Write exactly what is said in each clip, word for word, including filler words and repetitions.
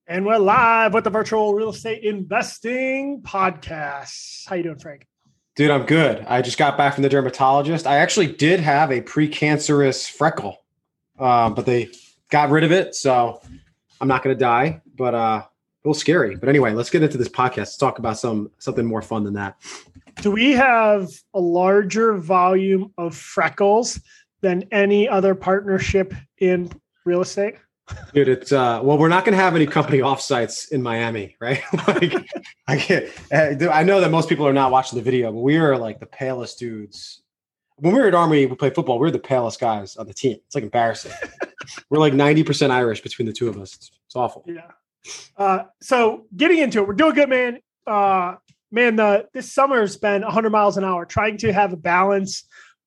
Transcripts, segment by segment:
And we're live with the Virtual Real Estate Investing Podcast. How you doing, Frank? Dude, I'm good. I just got back from the dermatologist. I actually did have a precancerous freckle, um, but they got rid of it. So I'm not going to die, but uh, a little scary. But anyway, let's get into this podcast. Let's talk about some something more fun than that. Do we have a larger volume of freckles than any other partnership in real estate? Dude, it's uh, well, we're not going to have any company offsites in Miami, right? like, I can't. I know that most people are not watching the video, but we are like the palest dudes. When we were at Army, we played football. We were the palest guys on the team. It's like embarrassing. We're like ninety percent Irish between the two of us. It's, it's awful. Yeah. Uh, so getting into it, we're doing good, man. Uh, man, the this summer's been one hundred miles an hour. Trying to have a balance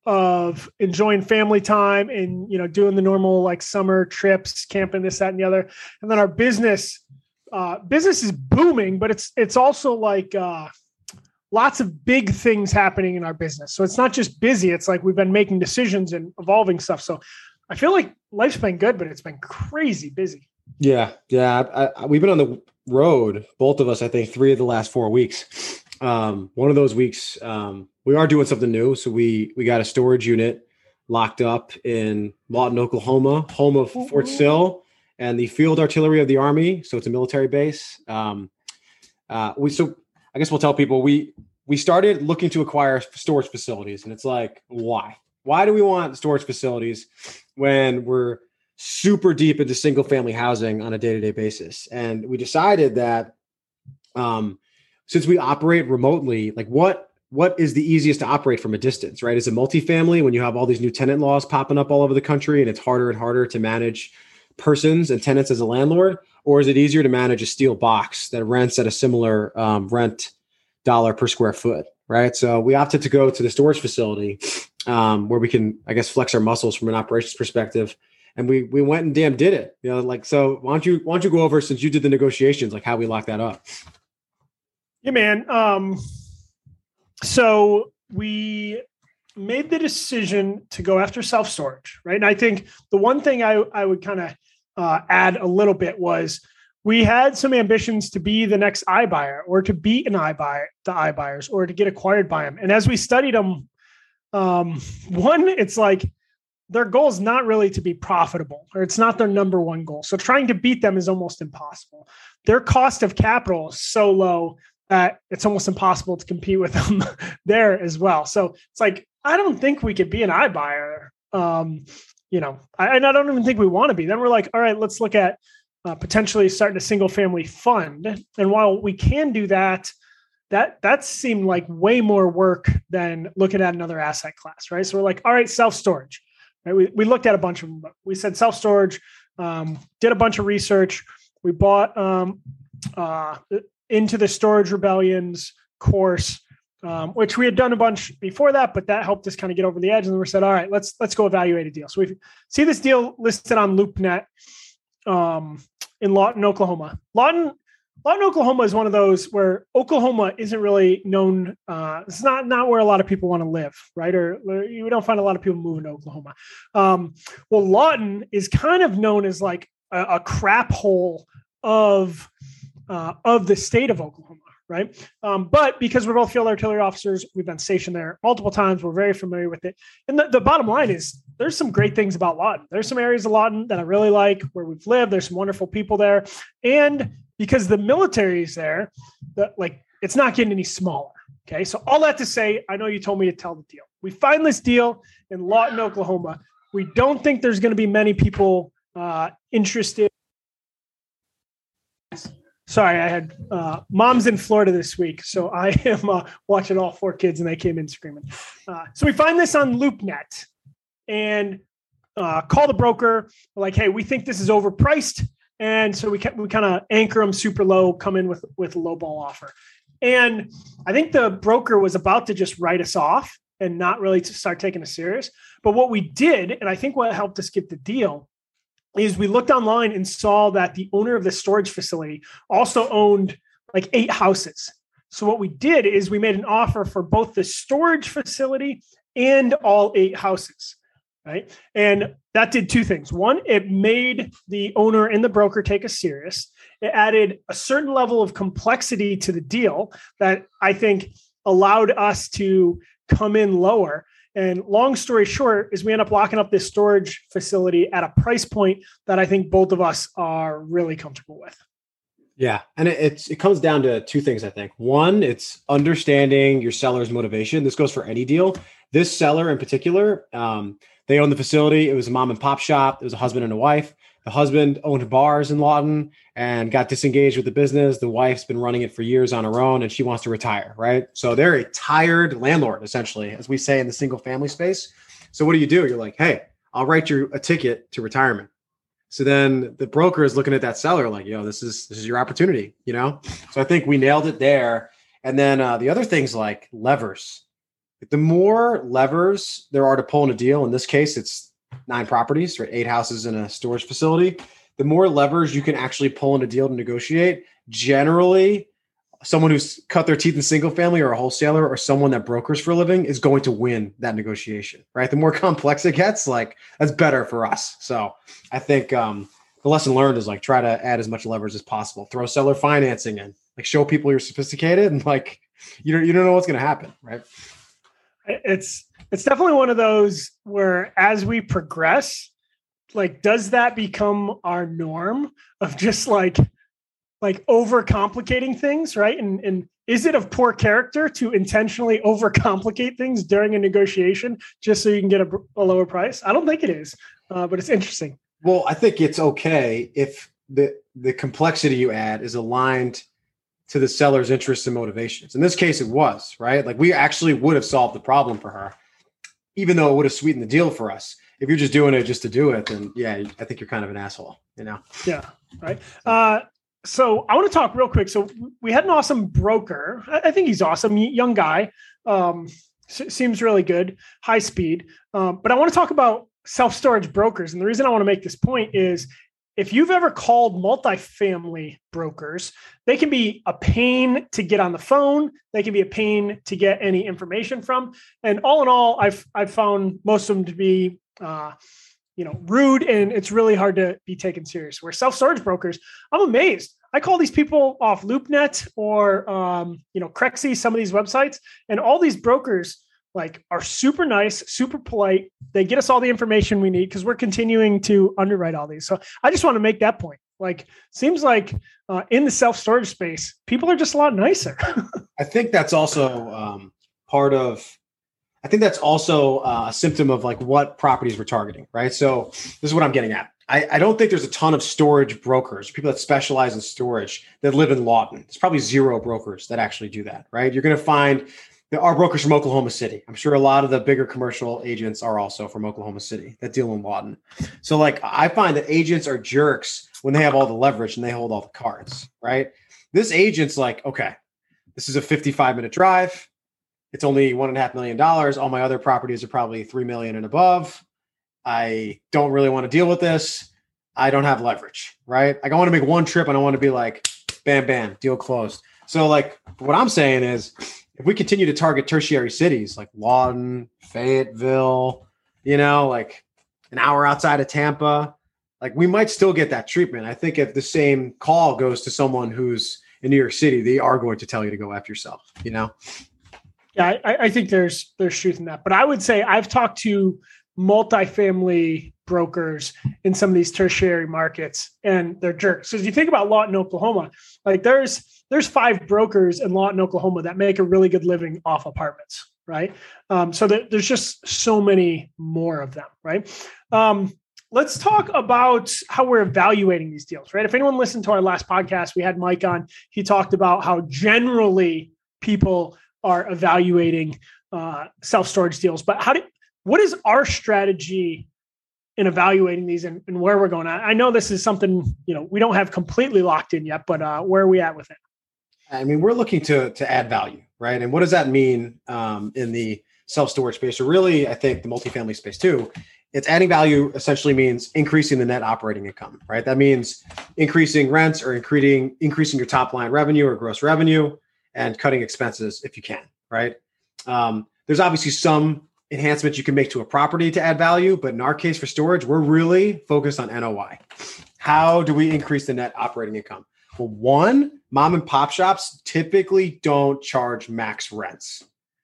of enjoying family time and, you know, doing the normal like summer trips, camping, this, that, and the other. And then our business, uh, business is booming, but it's, it's also like, uh, lots of big things happening in our business. So it's not just busy. It's like, we've been making decisions and evolving stuff. So I feel like life's been good, but it's been crazy busy. Yeah. Yeah. I, I, we've been on the road, both of us, I think three of the last four weeks. Um, one of those weeks, um, we are doing something new. So we, we got a storage unit locked up in Lawton, Oklahoma, home of Ooh. Fort Sill and the Field Artillery of the Army. So it's a military base. Um, uh, we, so I guess we'll tell people we, we started looking to acquire storage facilities, and it's like, why, why do we want storage facilities when we're super deep into single family housing on a day-to-day basis? And we decided that, um, since we operate remotely, like what, what is the easiest to operate from a distance, right? Is it multifamily when you have all these new tenant laws popping up all over the country and it's harder and harder to manage persons and tenants as a landlord? Or is it easier to manage a steel box that rents at a similar um, rent dollar per square foot, right? So we opted to go to the storage facility um, where we can, I guess, flex our muscles from an operations perspective. And we we went and damn did it. You know, like, so why don't you, why don't you go over, since you did the negotiations, like how we locked that up? Yeah, man. Um, so we made the decision to go after self-storage, right? And I think the one thing I, I would kind of uh, add a little bit was we had some ambitions to be the next iBuyer or to beat an iBuyer, the iBuyers, or to get acquired by them. And as we studied them, um, one, it's like their goal is not really to be profitable, or it's not their number one goal. So trying to beat them is almost impossible. Their cost of capital is so low that it's almost impossible to compete with them there as well. So it's like, I don't think we could be an iBuyer. Um, you know, I, and I don't even think we want to be. Then we're like, all right, let's look at uh, potentially starting a single family fund. And while we can do that, that, that seemed like way more work than looking at another asset class, right? So we're like, all right, self-storage, right? We, we looked at a bunch of them. We said self-storage, um, did a bunch of research. We bought, um, uh, into the Storage Rebellions course, um, which we had done a bunch before that, but that helped us kind of get over the edge. And we said, all right, let's, let's go evaluate a deal. So we see this deal listed on LoopNet um, in Lawton, Oklahoma. Lawton, Lawton, Oklahoma is one of those where Oklahoma isn't really known. Uh, it's not, not where a lot of people want to live, right? Or, or you don't find a lot of people moving to Oklahoma. Um, well, Lawton is kind of known as like a, a crap hole of, Uh, of the state of Oklahoma, right? Um, but because we're both field artillery officers, we've been stationed there multiple times. We're very familiar with it. And the, the bottom line is there's some great things about Lawton. There's some areas of Lawton that I really like where we've lived. There's some wonderful people there. And because the military is there, the, like it's not getting any smaller. Okay. So all that to say, I know you told me to tell the deal. We find this deal in Lawton, Oklahoma. We don't think there's going to be many people uh, interested. Sorry, I had uh, mom's in Florida this week, so I am uh, watching all four kids, and they came in screaming. Uh, so we find this on LoopNet and uh, call the broker. We're like, hey, we think this is overpriced, and so we we kind of anchor them super low, come in with with a low ball offer. And I think the broker was about to just write us off and not really to start taking us serious. But what we did, and I think what helped us get the deal, is we looked online and saw that the owner of the storage facility also owned like eight houses. So what we did is we made an offer for both the storage facility and all eight houses. right? And that did two things. One, it made the owner and the broker take us serious. It added a certain level of complexity to the deal that I think allowed us to come in lower. And long story short is we end up locking up this storage facility at a price point that I think both of us are really comfortable with. Yeah. And it, it's, it comes down to two things, I think. One, it's understanding your seller's motivation. This goes for any deal. This seller in particular, um, they own the facility. It was a mom and pop shop. It was a husband and a wife. The husband owned bars in Lawton and got disengaged with the business. The wife's been running it for years on her own and she wants to retire, right? So they're a tired landlord, essentially, as we say in the single family space. So what do you do? You're like, hey, I'll write you a ticket to retirement. So then the broker is looking at that seller like, yo, this is this is your opportunity, you know? So I think we nailed it there. And then uh, the other things like levers. The more levers there are to pull in a deal, in this case, it's nine properties, or eight houses in a storage facility, the more levers you can actually pull in a deal to negotiate. Generally, someone who's cut their teeth in single family or a wholesaler or someone that brokers for a living is going to win that negotiation, right? The more complex it gets, like that's better for us. So I think um, the lesson learned is like try to add as much levers as possible. Throw seller financing in, like show people you're sophisticated and like you don't you don't know what's going to happen, right? It's it's definitely one of those where as we progress, like, does that become our norm of just like, like overcomplicating things, right? And, and is it of poor character to intentionally overcomplicate things during a negotiation just so you can get a, a lower price? I don't think it is, uh, but it's interesting. Well, I think it's okay if the the complexity you add is aligned to the seller's interests and motivations. In this case, it was, right? Like we actually would have solved the problem for her, even though it would have sweetened the deal for us. If you're just doing it just to do it, then yeah, I think you're kind of an asshole, you know? Yeah, right. Uh, so I want to talk real quick. So we had an awesome broker. I think he's awesome, young guy. Um, seems really good, high speed. Um, but I want to talk about self-storage brokers. And the reason I want to make this point is if you've ever called multifamily brokers, they can be a pain to get on the phone. They can be a pain to get any information from. And all in all, I've I've found most of them to be, uh, you know, rude, and it's really hard to be taken serious. Where self-storage brokers, I'm amazed. I call these people off LoopNet or um, you know, Crexi, some of these websites, and all these brokers like are super nice, super polite. They get us all the information we need because we're continuing to underwrite all these. So I just want to make that point. Like, seems like uh, in the self-storage space, people are just a lot nicer. I think that's also um, part of, I think that's also uh, a symptom of like what properties we're targeting, right? So this is what I'm getting at. I, I don't think there's a ton of storage brokers, people that specialize in storage that live in Lawton. There's probably zero brokers that actually do that, right? You're going to find there are brokers from Oklahoma City. I'm sure a lot of the bigger commercial agents are also from Oklahoma City that deal in Lawton. So like, I find that agents are jerks when they have all the leverage and they hold all the cards, right? This agent's like, okay, this is a fifty-five minute drive. It's only one and a half million dollars. All my other properties are probably three million and above. I don't really want to deal with this. I don't have leverage, right? Like I want to make one trip and I want to be like, bam, bam, deal closed. So like what I'm saying is, if we continue to target tertiary cities like Lawton, Fayetteville, you know, like an hour outside of Tampa, like we might still get that treatment. I think if the same call goes to someone who's in New York City, they are going to tell you to go after yourself, you know? Yeah, I, I think there's there's truth in that. But I would say I've talked to multifamily brokers in some of these tertiary markets, and they're jerks. So if you think about Lawton, Oklahoma, like there's there's five brokers in Lawton, Oklahoma that make a really good living off apartments, right? Um, so that there's just so many more of them, right? Um, let's talk about how we're evaluating these deals, right? If anyone listened to our last podcast, we had Mike on. He talked about how generally people are evaluating uh, self-storage deals, but how do what is our strategy in evaluating these and, and where we're going? I, I know this is something, you know, we don't have completely locked in yet, but uh, where are we at with it? I mean, we're looking to to add value, right? And what does that mean um, in the self-storage space, or really, I think the multifamily space too? It's adding value essentially means increasing the net operating income, right? That means increasing rents or increasing increasing your top line revenue or gross revenue and cutting expenses if you can, right? Um, there's obviously some enhancements you can make to a property to add value. But in our case for storage, we're really focused on N O I. How do we increase the net operating income? Well, one, mom and pop shops typically don't charge max rents.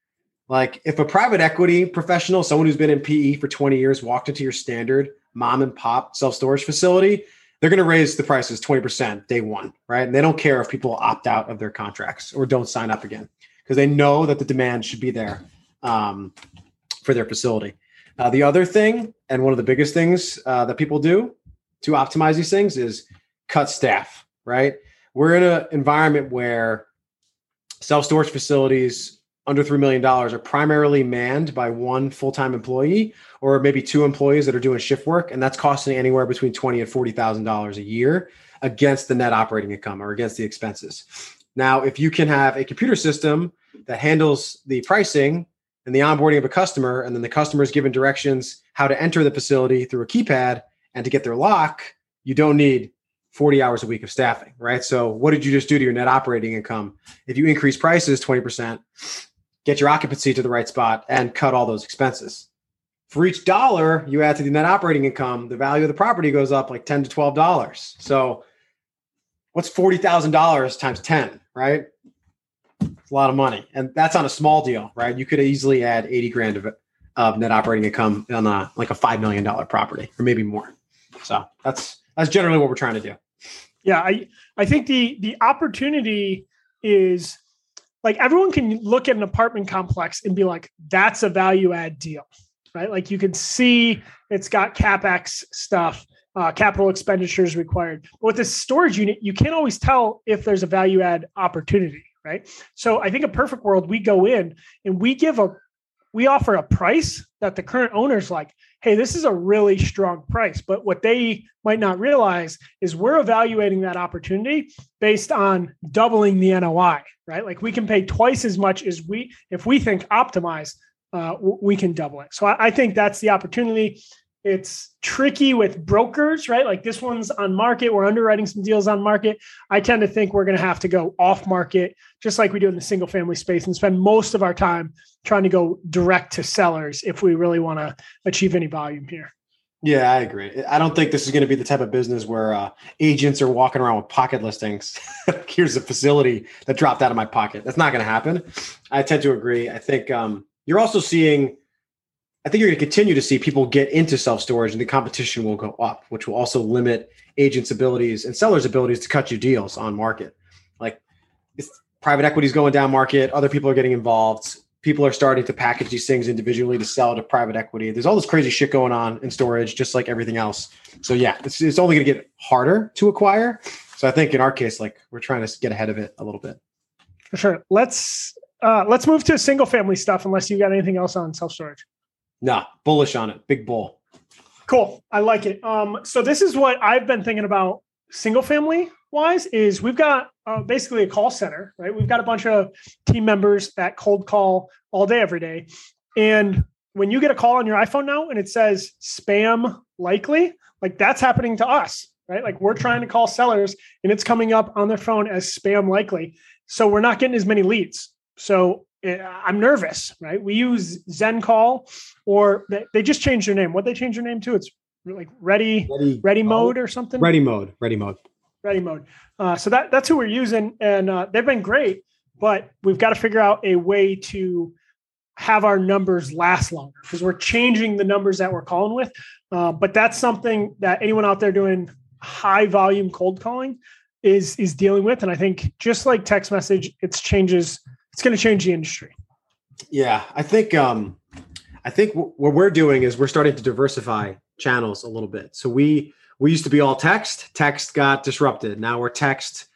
Like if a private equity professional, someone who's been in P E for twenty years, walked into your standard mom and pop self-storage facility, they're going to raise the prices twenty percent day one, right? And they don't care if people opt out of their contracts or don't sign up again because they know that the demand should be there um, for their facility. Uh, the other thing, and one of the biggest things uh, that people do to optimize these things is cut staff, right? We're in an environment where self-storage facilities under three million dollars are primarily manned by one full-time employee or maybe two employees that are doing shift work. And that's costing anywhere between twenty thousand dollars and forty thousand dollars a year against the net operating income or against the expenses. Now, if you can have a computer system that handles the pricing and the onboarding of a customer, and then the customer is given directions how to enter the facility through a keypad and to get their lock, you don't need forty hours a week of staffing, right? So what did you just do to your net operating income? If you increase prices twenty percent, get your occupancy to the right spot and cut all those expenses. For each dollar you add to the net operating income, the value of the property goes up like ten to twelve dollars. So what's forty thousand dollars times ten, right? It's a lot of money. And that's on a small deal, right? You could easily add eighty grand of, of net operating income on a, like a five million dollars property or maybe more. So that's, that's generally what we're trying to do. Yeah. I, I think the, the opportunity is, like everyone can look at an apartment complex and be like, that's a value add deal, right? Like you can see it's got CapEx stuff, uh, capital expenditures required. But with this storage unit, you can't always tell if there's a value add opportunity, right? So I think a perfect world, we go in and we give a, we offer a price that the current owner's like, hey, this is a really strong price. But what they might not realize is we're evaluating that opportunity based on doubling the N O I, right? Like we can pay twice as much as we, if we think optimize, uh, we can double it. So I, I think that's the opportunity. It's tricky with brokers, right? Like this one's on market. We're underwriting some deals on market. I tend to think we're going to have to go off market, just like we do in the single family space, and spend most of our time trying to go direct to sellers if we really want to achieve any volume here. Yeah, I agree. I don't think this is going to be the type of business where uh, agents are walking around with pocket listings. Here's a facility that dropped out of my pocket. That's not going to happen. I tend to agree. I think um, you're also seeing, I think you're going to continue to see people get into self-storage and the competition will go up, which will also limit agents' abilities and sellers' abilities to cut you deals on market. Like if private equity is going down market, other people are getting involved. People are starting to package these things individually to sell to private equity. There's all this crazy shit going on in storage, just like everything else. So yeah, it's, it's only going to get harder to acquire. So I think in our case, like we're trying to get ahead of it a little bit. For sure. Let's, uh, let's move to single family stuff unless you got anything else on self-storage. No, bullish on it. Big bull. Cool. I like it. Um, so this is what I've been thinking about single family wise is we've got uh, basically a call center, right? We've got a bunch of team members that cold call all day, every day. And when you get a call on your iPhone now and it says spam likely, like that's happening to us, right? Like we're trying to call sellers and it's coming up on their phone as spam likely. So we're not getting as many leads. So I'm nervous, right? We use Zen Call, or they, they just changed their name. What they changed their name to? It's like Ready Ready, ready Mode or something. Ready Mode. Ready Mode. Ready Mode. Uh, so that that's who we're using, and uh, they've been great. But we've got to figure out a way to have our numbers last longer because we're changing the numbers that we're calling with. Uh, but that's something that anyone out there doing high volume cold calling is is dealing with, and I think just like text message, it's changes. It's going to change the industry. Yeah, I think um, I think w- what we're doing is we're starting to diversify channels a little bit. So we we used to be all text. Text got disrupted. Now we're text,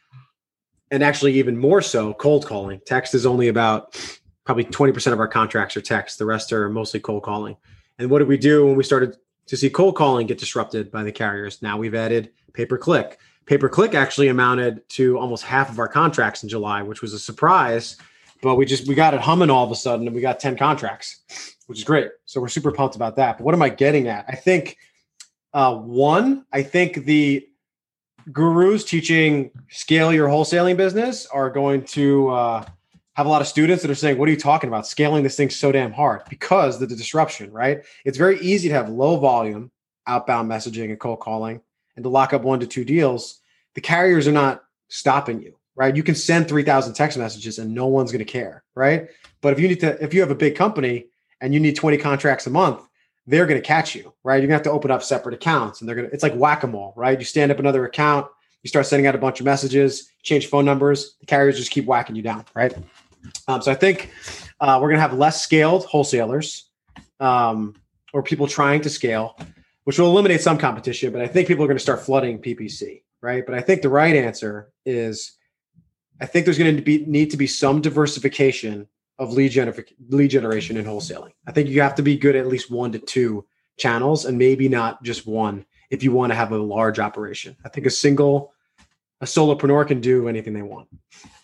and actually even more so cold calling. Text is only about probably twenty percent of our contracts are text. The rest are mostly cold calling. And what did we do when we started to see cold calling get disrupted by the carriers? Now we've added pay-per-click. Pay-per-click actually amounted to almost half of our contracts in July, which was a surprise. But we just, we got it humming all of a sudden and we got ten contracts, which is great. So we're super pumped about that. But what am I getting at? I think, uh, one, I think the gurus teaching scale your wholesaling business are going to uh, have a lot of students that are saying, what are you talking about? Scaling this thing's so damn hard because of the disruption, right? It's very easy to have low volume outbound messaging and cold calling and to lock up one to two deals. The carriers are not stopping you, right? You can send three thousand text messages and no one's going to care, right? But if you need to, if you have a big company and you need twenty contracts a month, they're going to catch you, right? You're going to have to open up separate accounts and they're going to, it's like whack-a-mole, right? You stand up another account, you start sending out a bunch of messages, change phone numbers, the carriers just keep whacking you down, right? Um, so I think uh, we're going to have less scaled wholesalers um, or people trying to scale, which will eliminate some competition, but I think people are going to start flooding P P C, right? But I think the right answer is, I think there's going to be need to be some diversification of lead, gener- lead generation and wholesaling. I think you have to be good at least one to two channels and maybe not just one if you want to have a large operation. I think a single, a solopreneur can do anything they want.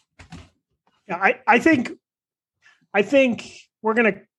Yeah, I, I think, I think we're going to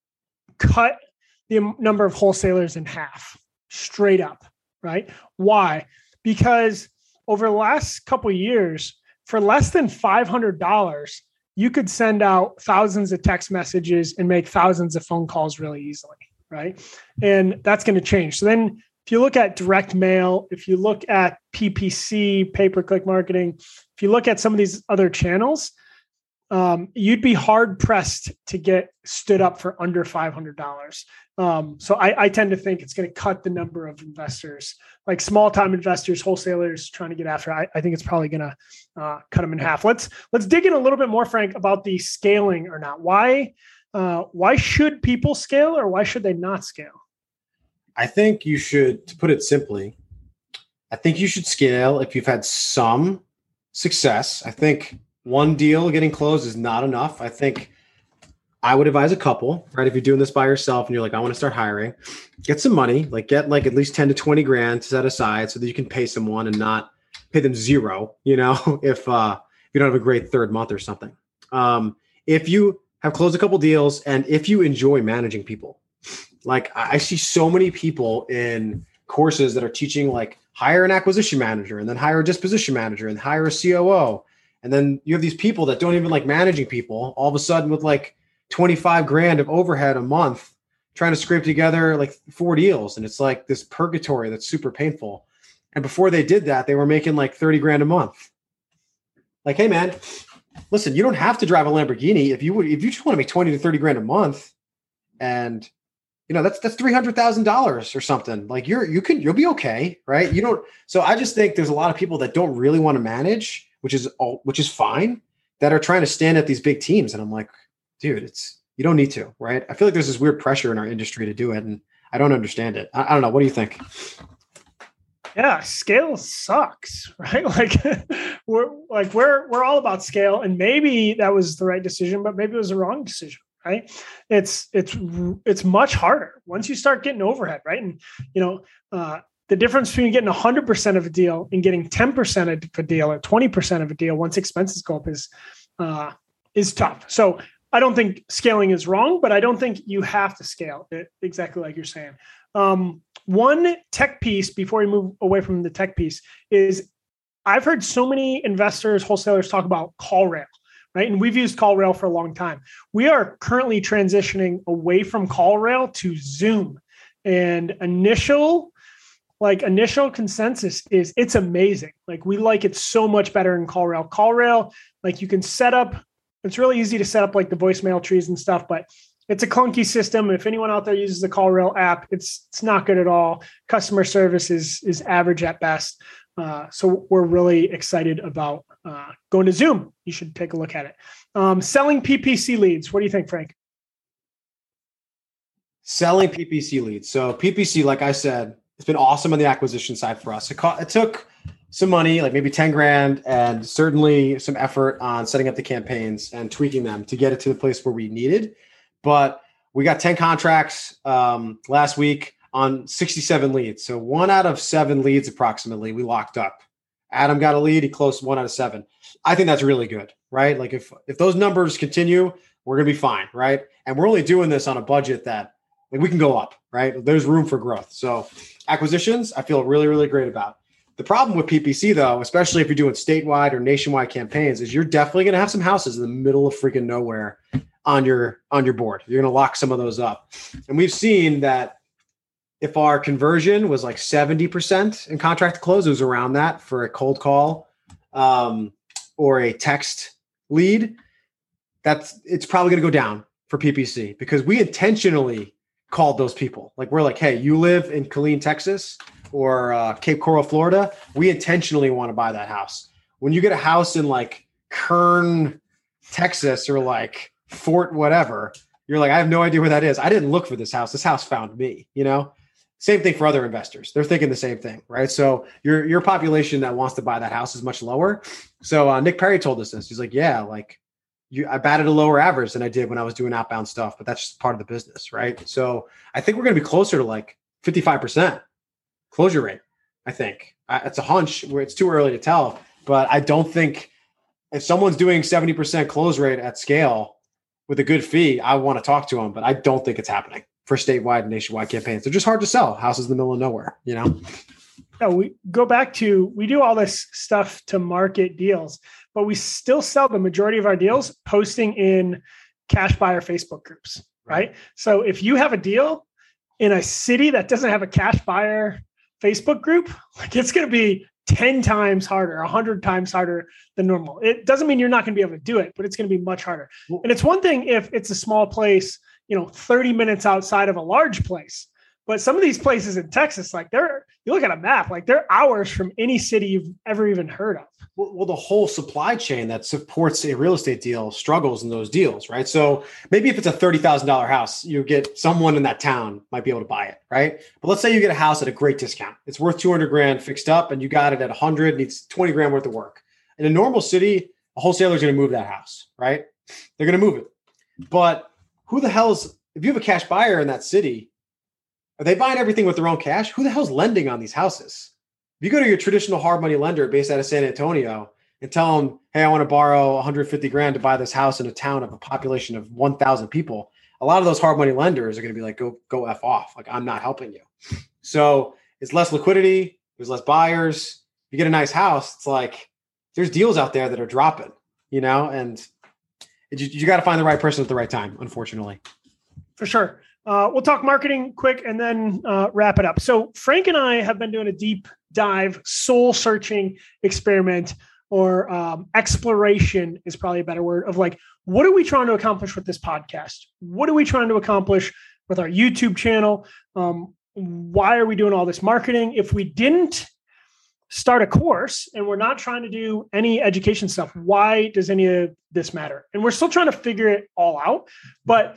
cut the number of wholesalers in half straight up, right? Why? Because over the last couple of years, for less than five hundred dollars, you could send out thousands of text messages and make thousands of phone calls really easily, right? And that's going to change. So then if you look at direct mail, if you look at P P C, pay-per-click marketing, if you look at some of these other channels, um, you'd be hard pressed to get stood up for under five hundred dollars. Um, so I, I tend to think it's going to cut the number of investors, like small time investors, wholesalers trying to get after. I, I think it's probably going to uh, cut them in half. Let's let's dig in a little bit more, Frank, about the scaling or not. Why uh, why should people scale or why should they not scale? I think you should, to put it simply, I think you should scale if you've had some success. I think one deal getting closed is not enough. I think I would advise a couple, right? If you're doing this by yourself and you're like, I want to start hiring, get some money, like get like at least ten to twenty grand to set aside so that you can pay someone and not pay them zero, you know, if uh, you don't have a great third month or something. Um, if you have closed a couple deals and if you enjoy managing people, like I see so many people in courses that are teaching like hire an acquisition manager and then hire a disposition manager and hire a C O O. And then you have these people that don't even like managing people all of a sudden with like twenty-five grand of overhead a month trying to scrape together like four deals. And it's like this purgatory that's super painful. And before they did that, they were making like thirty grand a month. Like, hey man, listen, you don't have to drive a Lamborghini. If you would, if you just want to make twenty to thirty grand a month and you know, that's, that's three hundred thousand dollars or something. Like you're, you can, you'll be okay. Right. You don't. So I just think there's a lot of people that don't really want to manage, which is all, which is fine, that are trying to stand at these big teams. And I'm like, dude, it's, you don't need to, right? I feel like there's this weird pressure in our industry to do it. And I don't understand it. I, I don't know. What do you think? Yeah, scale sucks, right? Like we're like, we're, we're all about scale and maybe that was the right decision, but maybe it was the wrong decision, right? It's, it's, it's much harder once you start getting overhead, right? And, you know, uh, the difference between getting one hundred percent of a deal and getting ten percent of a deal or twenty percent of a deal once expenses go up is, uh, is tough. So I don't think scaling is wrong, but I don't think you have to scale it exactly like you're saying. Um, one tech piece before we move away from the tech piece is I've heard so many investors, wholesalers talk about CallRail, right? And we've used CallRail for a long time. We are currently transitioning away from CallRail to Zoom, and initial like initial consensus is it's amazing. Like we like it so much better in CallRail. CallRail, like you can set up, it's really easy to set up like the voicemail trees and stuff, but it's a clunky system. If anyone out there uses the CallRail app, it's it's not good at all. Customer service is is average at best. Uh, so we're really excited about uh, going to Zoom. You should take a look at it. Um, selling P P C leads. What do you think, Frank? Selling P P C leads. So P P C, like I said, it's been awesome on the acquisition side for us. It, co- it took some money, like maybe ten grand, and certainly some effort on setting up the campaigns and tweaking them to get it to the place where we needed. But we got ten contracts um, last week on sixty-seven leads. So one out of seven leads approximately we locked up. Adam got a lead. He closed one out of seven. I think that's really good, right? Like if, if those numbers continue, we're going to be fine, right? And we're only doing this on a budget that like we can go up, right? There's room for growth. So acquisitions, I feel really, really great about. The problem with P P C though, especially if you're doing statewide or nationwide campaigns, is you're definitely going to have some houses in the middle of freaking nowhere on your on your board. You're going to lock some of those up. And we've seen that if our conversion was like seventy percent in contract to close, it was around that for a cold call um, or a text lead, that's it's probably going to go down for P P C because we intentionally called those people. Like we're like, hey, you live in Killeen, Texas or uh, Cape Coral, Florida. We intentionally want to buy that house. When you get a house in like Kern, Texas or like Fort whatever, you're like, I have no idea where that is. I didn't look for this house. This house found me, you know? Same thing for other investors. They're thinking the same thing, right? So your your population that wants to buy that house is much lower. So uh, Nick Perry told us this. He's like, yeah, like you, I batted a lower average than I did when I was doing outbound stuff, but that's just part of the business, right? So I think we're going to be closer to like fifty-five percent closure rate. I think I, it's a hunch where it's too early to tell, but I don't think if someone's doing seventy percent close rate at scale with a good fee, I want to talk to them, but I don't think it's happening for statewide and nationwide campaigns. They're just hard to sell. Houses in the middle of nowhere, you know? Yeah, we go back to, we do all this stuff to market deals, but we still sell the majority of our deals posting in cash buyer Facebook groups, right? right? So if you have a deal in a city that doesn't have a cash buyer Facebook group, like it's going to be ten times harder, one hundred times harder than normal. It doesn't mean you're not going to be able to do it, but it's going to be much harder. And it's one thing if it's a small place, you know, thirty minutes outside of a large place. But some of these places in Texas, like they're, you look at a map, like they're hours from any city you've ever even heard of. Well, well, the whole supply chain that supports a real estate deal struggles in those deals, right? So maybe if it's a thirty thousand dollars house, you get someone in that town might be able to buy it, right? But let's say you get a house at a great discount. It's worth two hundred grand fixed up and you got it at one hundred, needs twenty grand worth of work. In a normal city, a wholesaler is going to move that house, right? They're going to move it. But who the hell's, if you have a cash buyer in that city, are they buying everything with their own cash? Who the hell's lending on these houses? If you go to your traditional hard money lender based out of San Antonio and tell them, hey, I want to borrow one hundred fifty grand to buy this house in a town of a population of one thousand people, a lot of those hard money lenders are going to be like, go, go F off. Like, I'm not helping you. So it's less liquidity. There's less buyers. You get a nice house. It's like, there's deals out there that are dropping, you know, and it, you, you got to find the right person at the right time, unfortunately. For sure. Uh, we'll talk marketing quick and then uh, wrap it up. So Frank and I have been doing a deep dive, soul searching experiment or um, exploration is probably a better word of like, what are we trying to accomplish with this podcast? What are we trying to accomplish with our YouTube channel? Um, why are we doing all this marketing? If we didn't start a course and we're not trying to do any education stuff, why does any of this matter? And we're still trying to figure it all out, but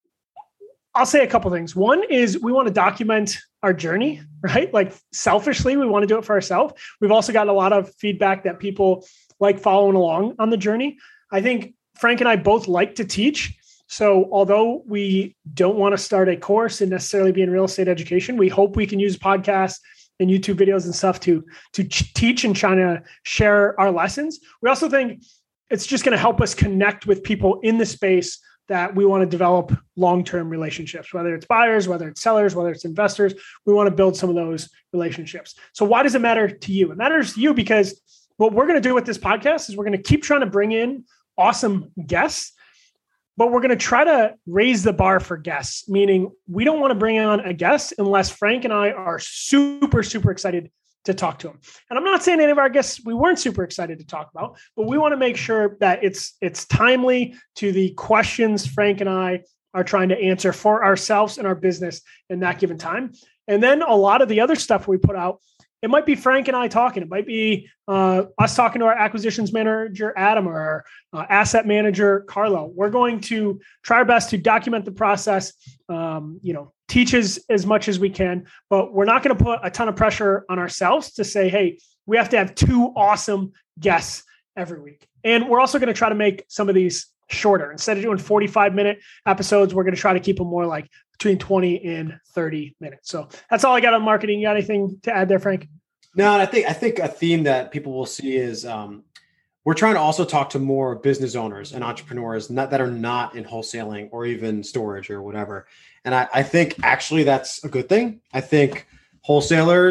I'll say a couple of things. One is we want to document our journey, right? Like selfishly, we want to do it for ourselves. We've also gotten a lot of feedback that people like following along on the journey. I think Frank and I both like to teach. So although we don't want to start a course and necessarily be in real estate education, we hope we can use podcasts and YouTube videos and stuff to, to teach and try to share our lessons. We also think it's just going to help us connect with people in the space that we want to develop long-term relationships, whether it's buyers, whether it's sellers, whether it's investors. We want to build some of those relationships. So why does it matter to you? It matters to you because what we're going to do with this podcast is we're going to keep trying to bring in awesome guests, but we're going to try to raise the bar for guests, meaning we don't want to bring on a guest unless Frank and I are super, super excited to talk to them. And I'm not saying any of our guests we weren't super excited to talk about, but we want to make sure that it's it's timely to the questions Frank and I are trying to answer for ourselves and our business in that given time. And then a lot of the other stuff we put out, it might be Frank and I talking. It might be uh, us talking to our acquisitions manager, Adam, or our uh, asset manager, Carlo. We're going to try our best to document the process, um, you know, teach as, as much as we can, but we're not going to put a ton of pressure on ourselves to say, hey, we have to have two awesome guests every week. And we're also going to try to make some of these shorter. Instead of doing forty-five minute episodes, we're going to try to keep them more like between twenty and thirty minutes. So that's all I got on marketing. You got anything to add there, Frank? No, and I think, I think a theme that people will see is um, we're trying to also talk to more business owners and entrepreneurs not, that are not in wholesaling or even storage or whatever. And I, I think actually that's a good thing. I think wholesalers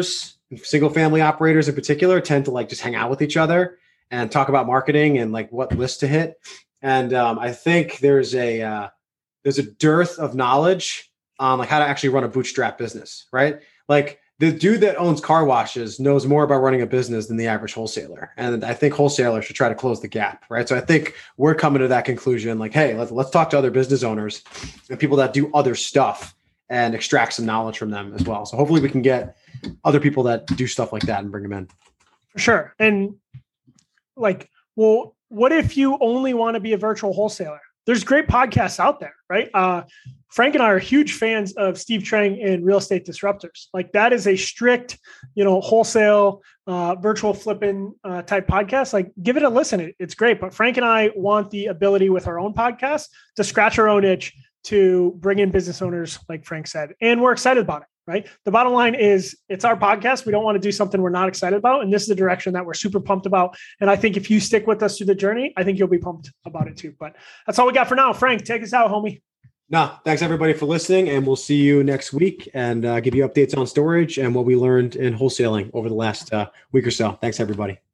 single family operators in particular tend to like just hang out with each other and talk about marketing and like what list to hit. And um, I think there's a uh, there's a dearth of knowledge on like how to actually run a bootstrap business, right? Like the dude that owns car washes knows more about running a business than the average wholesaler. And I think wholesalers should try to close the gap, right? So I think we're coming to that conclusion, like, hey, let's, let's talk to other business owners and people that do other stuff and extract some knowledge from them as well. So hopefully we can get other people that do stuff like that and bring them in. For sure. And like, well, what if you only want to be a virtual wholesaler? There's great podcasts out there, right? Uh, Frank and I are huge fans of Steve Trang and Real Estate Disruptors. Like that is a strict, you know, wholesale, uh, virtual flipping uh, type podcast. Like give it a listen. It, it's great. But Frank and I want the ability with our own podcast to scratch our own itch to bring in business owners, like Frank said. And we're excited about it, right? The bottom line is it's our podcast. We don't want to do something we're not excited about. And this is the direction that we're super pumped about. And I think if you stick with us through the journey, I think you'll be pumped about it too. But that's all we got for now. Frank, take us out, homie. No, thanks everybody for listening. And we'll see you next week and uh, give you updates on storage and what we learned in wholesaling over the last uh, week or so. Thanks, everybody.